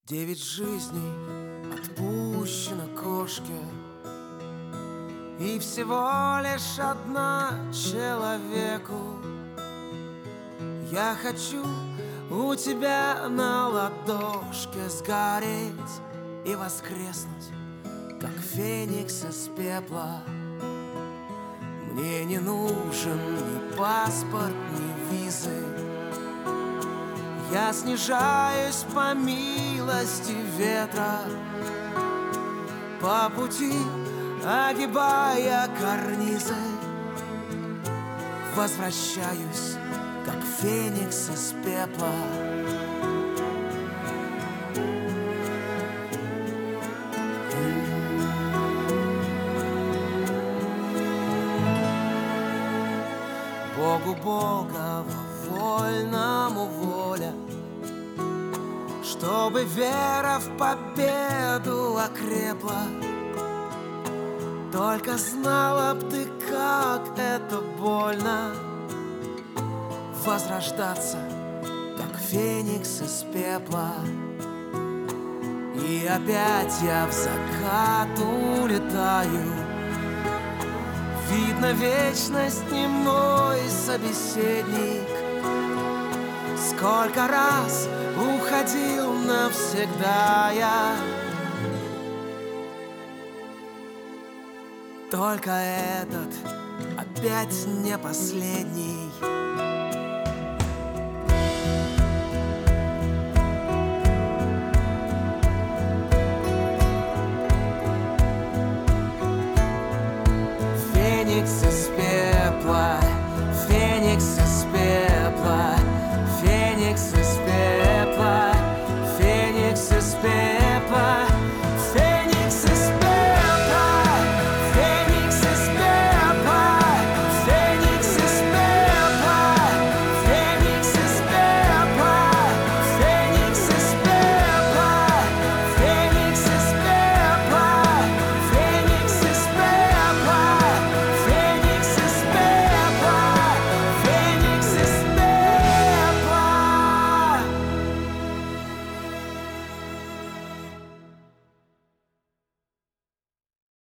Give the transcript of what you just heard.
9 жизней отпущено кошке, и всего лишь одна человеку. Я хочу у тебя на ладошке сгореть и воскреснуть, как феникс из пепла. Мне не нужен ни паспорт, ни визы. Я снижаюсь по милости ветра, по пути огибая карнизы. Возвращаюсь, как феникс из пепла. Богу Бога вольному воля, чтобы вера в победу окрепла. Только знала б ты, как это больно возрождаться, как феникс из пепла. И опять я в закат улетаю. Видно, вечность не мой собеседник. Сколько раз уходил навсегда я, только этот опять не последний.